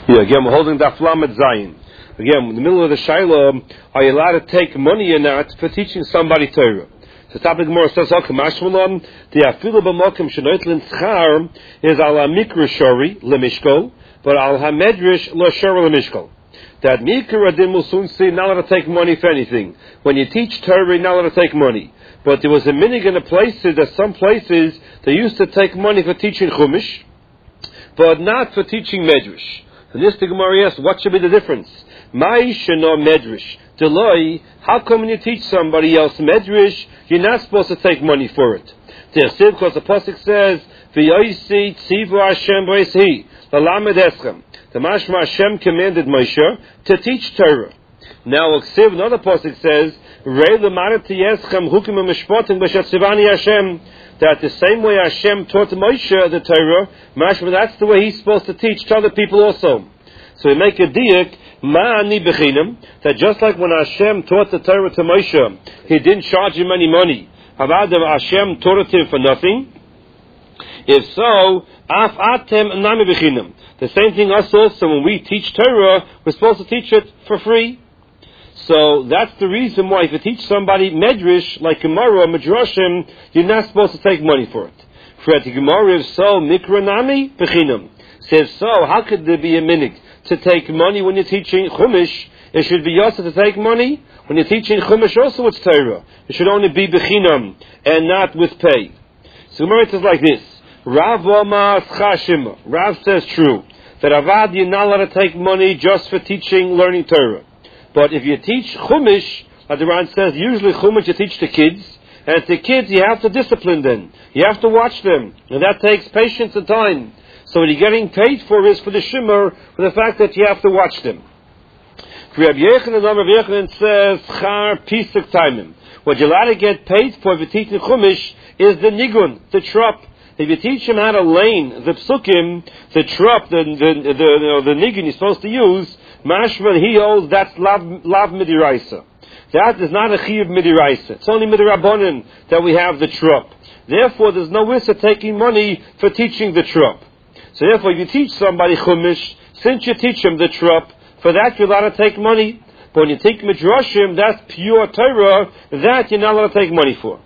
Yeah, again, we're holding Daf Lamed Zayin. Again, in the middle of the Shiloh, are you allowed to take money or not for teaching somebody Torah? So the topic more says, okay, Mashmalam, the Afilu B'Mokim Shenoitlin Tzchar is al HaMikra Shori Lemishkol, but al HaMedrash Lo Shori Lemishkol. That Mikra Adin will soon see not allowed to take money for anything. When you teach Torah, you're not allowed to take money. But there was a minig in the places, that some places, they used to take money for teaching Chumash, but not for teaching Medrash. And this the Gemara asks, what should be the difference? Ma'isha no Medrash. Deloi, how come when you teach somebody else Medrash, you're not supposed to take money for it? Because the Pasuk says, V'yoisi tzivu Hashem b'eshi, l'lamed eschem. The Mashma Hashem commanded Moshe to teach Torah. Now, another Pasuk says, Rei l'marati eschem hukim u'mishpotim b'shatzivani Hashem. That the same way Hashem taught Moshe the Torah, Mashma, that's the way he's supposed to teach to other people also. So we make a diak, ma'ani b'chinam, that just like when Hashem taught the Torah to Moshe, he didn't charge him any money. However, Hashem taught it to him for nothing. If so, af atem nami b'chinam. The same thing us also, when we teach Torah, we're supposed to teach it for free. So that's the reason why if you teach somebody Medrash, like Gemara or Midrashim, you're not supposed to take money for it. For the Gemara, if so, Mikra Nami B'chinam. So if so, how could there be a minig to take money when you're teaching Chumash? It should be also to take money. When you're teaching Chumash also it's Torah. It should only be B'chinam and not with pay. So Gemara says like this, Rav Omar Schashim. Rav says true, that Avad you're not allowed to take money just for teaching, learning Torah. But if you teach Chumash, like the Ran says, usually Chumash you teach the kids, and the kids you have to discipline them. You have to watch them, and that takes patience and time. So what you're getting paid for is for the shimmer, for the fact that you have to watch them. Rabbi Yochanan says, Char Pisuk Taimim. What you're allowed to get paid for if you're teaching Chumash is the nigun, the trop. If you teach him how to lane the psukim, the trop, the nigun you're supposed to use, Mashma, he holds that's lav midiraisa. That is not a chiyuv midiraisa. It's only midirabonin that we have the trop. Therefore, there's no risk of taking money for teaching the trop. So therefore, if you teach somebody chumash, since you teach him the trop, for that you're allowed to take money. But when you take midrashim, that's pure Torah, that you're not allowed to take money for.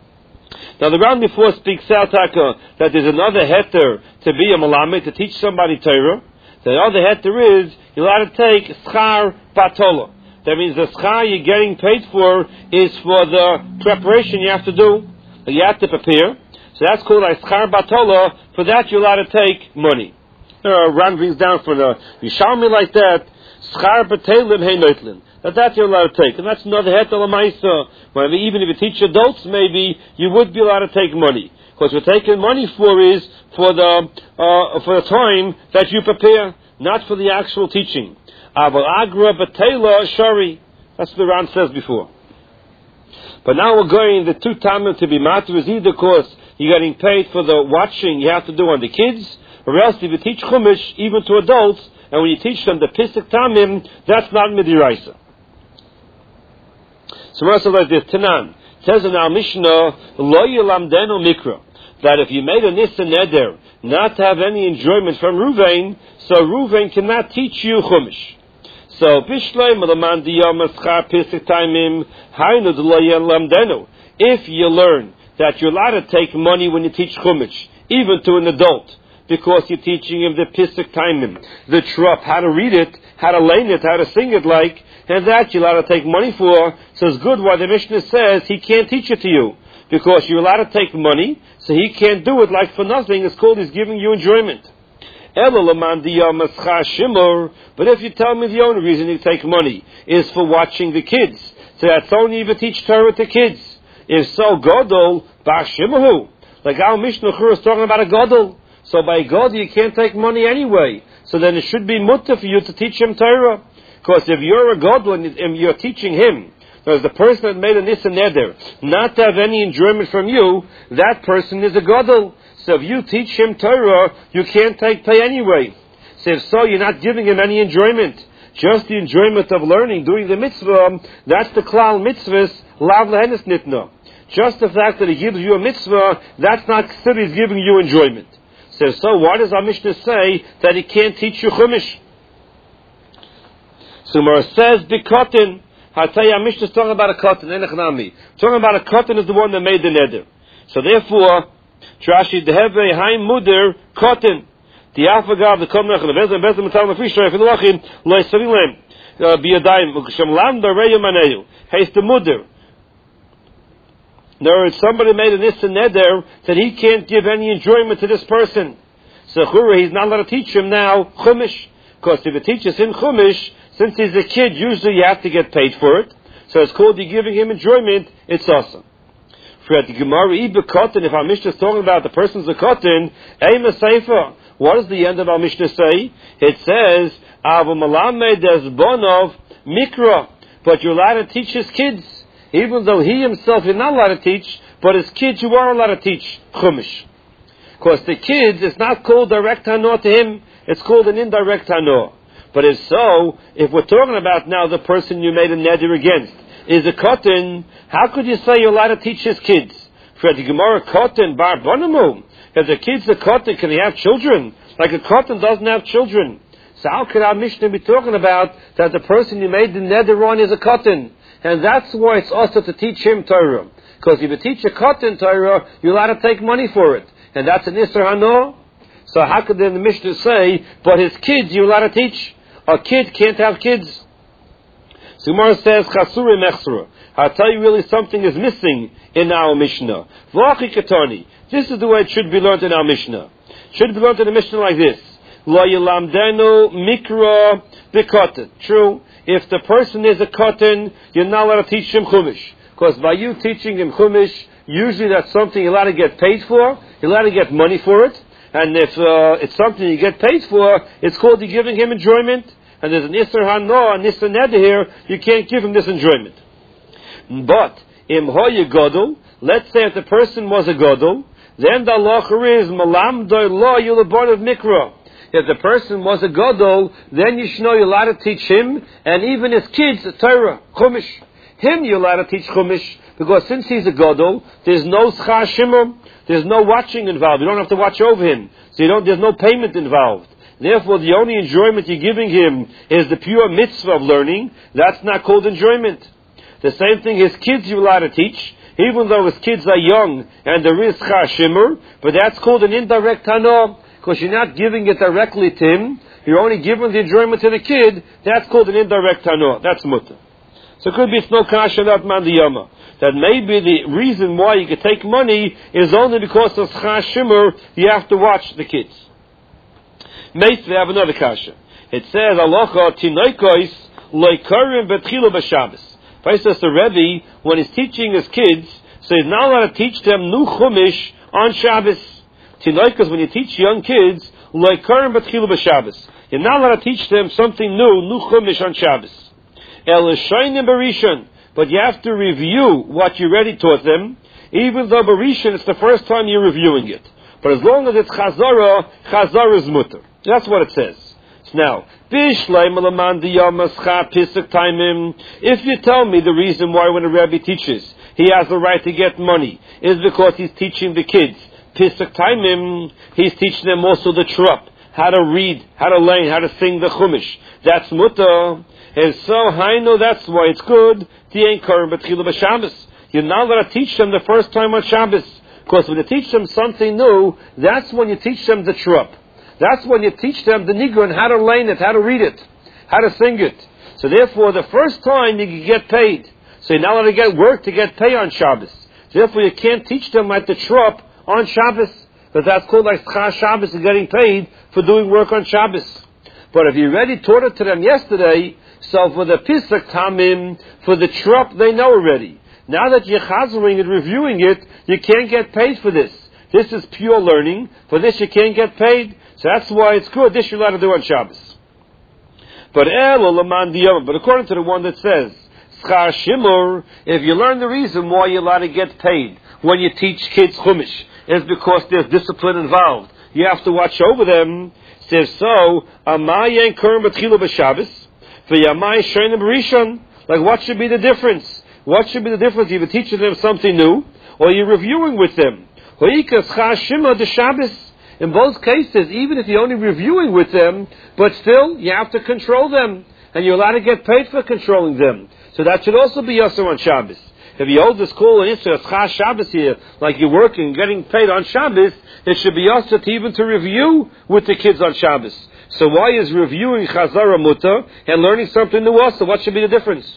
Now the round before speaks out that there's another heter to be a malamed, to teach somebody Torah. The other heter is you're allowed to take schar batola. That means the schar you're getting paid for is for the preparation you have to do. You have to prepare. So that's called a schar batola. For that you're allowed to take money. Ran brings down for the Yishalmi like that. Schar batelim hey noitlin. That you're allowed to take. And that's another heter l'maisa. Even if you teach adults, maybe you would be allowed to take money. Because what we're taking money for is for the time that you prepare, not for the actual teaching. Aval agra batela shari. That's what the Ran says before. But now we're going the two tamim to be matter is either because you're getting paid for the watching you have to do on the kids, or else if you teach chumash even to adults, and when you teach them the pisuk tamim, that's not midiraisa. So Rasul like this, Tanan says in our Mishnah, Lo Yilamdenu Mikra, that if you made a Nisa Neder not to have any enjoyment from Ruvain, so Ruvain cannot teach you Chumash. So Bishlei Malaman Diyam Aschar Pisuk Taimim Hainu Lo Yilamdenu. If you learn that you're allowed to take money when you teach Chumash, even to an adult, because you're teaching him the Pisuk Taimim, the Trop, how to read it, how to lane it, how to sing it like, and that you're allowed to take money for, so it's good why the Mishnah says he can't teach it to you. Because you're allowed to take money, so he can't do it like for nothing. It's called he's giving you enjoyment. But if you tell me the only reason you take money is for watching the kids, so that's only if you teach Torah to kids. If so, Godol, Bashimahu. Like our Mishnah is talking about a Godol. So by God you can't take money anyway. So then it should be mutter for you to teach him Torah. Because if you're a Godol and you're teaching him, as the person that made a Nisa Neder, not to have any enjoyment from you, that person is a Godel. So if you teach him Torah, you can't take pay anyway. So if so, you're not giving him any enjoyment. Just the enjoyment of learning, doing the mitzvah, that's the klal mitzvahs, lav lehenes nitna. Just the fact that he gives you a mitzvah, that's not considered he's giving you enjoyment. So why does our Mishnah say that he can't teach you Chumash? So Gemara says, Bikotin. Hataya Mishnah is talking about a cotton, Enechnami. Talking about a cotton is the one that made the neder. So therefore, Trashi Deheve Haim Muder Cotton. The Afagav, the Komnach, the Bezim, Bezim, Metal, Mefisha, Filachim, Loy Savilem, Biadaim, Uksham Landa, Reyu Maneu, Haste the Muder. In other words, somebody made an Issa Neder that he can't give any enjoyment to this person. So Chura, he's not allowed to teach him now Chumash. Because if he teaches him Chumash, since he's a kid, usually you have to get paid for it. So it's called you giving him enjoyment, it's awesome. For the Gemara, if our Mishnah is talking about the person's a cotton, Eima Seifa. What does the end of our Mishnah say? It says, Avu Malamed Bonov Mikra. But you're allowed to teach his kids. Even though he himself is not allowed to teach, but his kids you are allowed to teach Chumash. Because the kids, it's not called direct Hanor to him, it's called an indirect Hanor. But if so, if we're talking about now the person you made a neder against is a cotton, how could you say you're allowed to teach his kids? For the Gemara cotton bar bonamu. If the kid's a cotton, can he have children? Like a cotton doesn't have children. So how could our Mishnah be talking about that the person you made the neder on is a cotton? And that's why it's also to teach him Torah. Because if you teach a cotton Torah, you're allowed to take money for it. And that's an Isser Hano. So how could then the Mishnah say, but his kids you're allowed to teach? A kid can't have kids. So Gemara says, Chasura Mechsura. I'll tell you really something is missing in our Mishnah. V'achi Katani. This is the way it should be learned in our Mishnah. It should be learned in the Mishnah like this. Lo yilamdenu mikra b'koten. True. If the person is a cotton, you're not allowed to teach him Chumash. Because by you teaching him Chumash, usually that's something you're allowed to get paid for. You're allowed to get money for it. And if it's something you get paid for, it's called you giving him enjoyment. And there's an Isser Hano, an Isser Neder here, you can't give him this enjoyment. But, Im Hoya Godel, let's say if the person was a Godel, then the halacha is, Malam Doi Lo Yulabon of Mikra. If the person was a Godel, then you should know you're allowed to teach him, and even his kids, Torah, Chumash. Him you're allowed to teach Chumash, because since he's a Godel, there's no Schar Shimur, there's no watching involved, you don't have to watch over him, so there's no payment involved. Therefore, the only enjoyment you're giving him is the pure mitzvah of learning. That's not called enjoyment. The same thing, his kids you're allowed to teach, even though his kids are young and there is Schar Shimur, but that's called an indirect Hano, because you're not giving it directly to him, you're only giving the enjoyment to the kid. That's called an indirect Hano. That's mutter. So it could be it's no kasha that man the yama. That maybe the reason why you can take money is only because of Schar Shimur, you have to watch the kids. Mate, we have another kasha. It says, Alocha tinoikos loikarim betchilu b'Shabbos. If says the Rebbe, when he's teaching his kids, so he's not allowed to teach them new Chumash on Shabbos. Tinoikos, when you teach young kids, loikarim betchilu b'Shabbos. You're not allowed to teach them something new Chumash on Shabbos. El Shainim Barishon. But you have to review what you already taught them, even though Barishon it's the first time you're reviewing it. But as long as it's Chazara is mutter. That's what it says. Now, if you tell me the reason why when a Rebbe teaches, he has the right to get money, is because he's teaching the kids, Pisuk Taimim, he's teaching them also the Trup, how to read, how to learn, how to sing the Chumash. That's mutter. And so, I know that's why it's good. You're not allowed to teach them the first time on Shabbos. Because when you teach them something new, that's when you teach them the Trup. That's when you teach them the Nigun, how to learn it, how to read it, how to sing it. So therefore, the first time you can get paid. So you're not allowed to get work to get paid on Shabbos. Therefore, you can't teach them like the Trup on Shabbos. Because that's called like Schar Shabbos and getting paid for doing work on Shabbos. But if you already taught it to them yesterday, so for the Pisuk Tamim, for the Trup, they know already. Now that you're chazering and reviewing it, you can't get paid for this. This is pure learning. For this you can't get paid. So that's why it's good. This you're allowed to do on Shabbos. But according to the one that says, Schar Shimur, if you learn the reason why you're allowed to get paid when you teach kids Chumash, is because there's discipline involved. You have to watch over them. It says so, Amayen Kurim B'Tchilu B'Shabbos, V'Yamay Shonim B'Rishon. Like what should be the difference? What should be the difference? You're teaching them something new, or you're reviewing with them. In both cases, even if you're only reviewing with them, but still, you have to control them. and you're allowed to get paid for controlling them. So that should also be Yasser on Shabbos. If you hold the school and it's Chas Shabbos here, like you're working, getting paid on Shabbos, it should be Yasser to even to review with the kids on Shabbos. So why is reviewing Chazara Mutter and learning something new also? What should be the difference?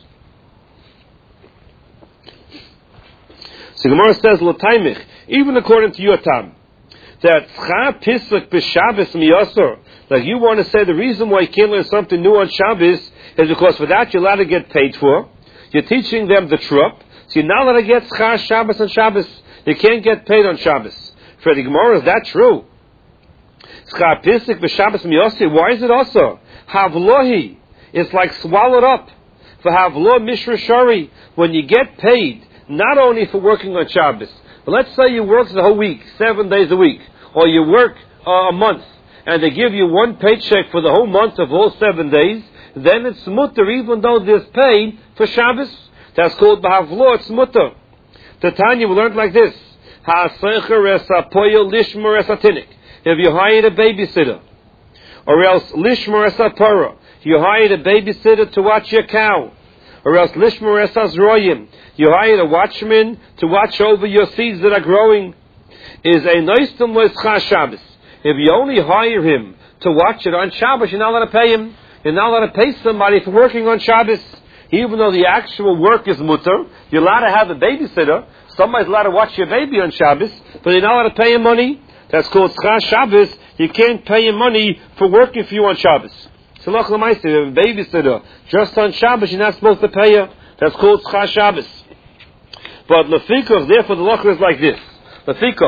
So Gemara says, L'taimich, even according to your time, that Tzcha Pislik B'Shabbos Miyasor, like you want to say the reason why you can't learn something new on Shabbos is because for that you're allowed to get paid for. You're teaching them the trup, so you're not allowed to get Tzcha Shabbos on Shabbos. You can't get paid on Shabbos. For the Gemara, is that true? Tzcha Pislik B'Shabbos Miyasor, why is it also? Havlohi, it's like swallowed up. For Havlo Mishra Shari, when you get paid, not only for working on Shabbos, but let's say you work the whole week, 7 days a week, or you work a month, and they give you one paycheck for the whole month of all 7 days, then it's mutter, even though there's paid for Shabbos. That's called B'havlo, it's mutter. The Tanya we learned like this: if you hired a babysitter, or else lishmer esapara, you hired a babysitter to watch your cow, or else lishmer esazroyim, you hired a watchman to watch over your seeds that are growing, is a noistum loischah Shabbos. If you only hire him to watch it on Shabbos, you're not allowed to pay him. You're not allowed to pay somebody for working on Shabbos. Even though the actual work is mutter, you're allowed to have a babysitter. Somebody's allowed to watch your baby on Shabbos, but you're not allowed to pay him money. That's called tzcha Shabbos. You can't pay him money for working for you on Shabbos. So look, if you have a babysitter just on Shabbos, you're not supposed to pay her. That's called tzcha Shabbos. But Lefikoch, therefore the law is like this. Lefikoch,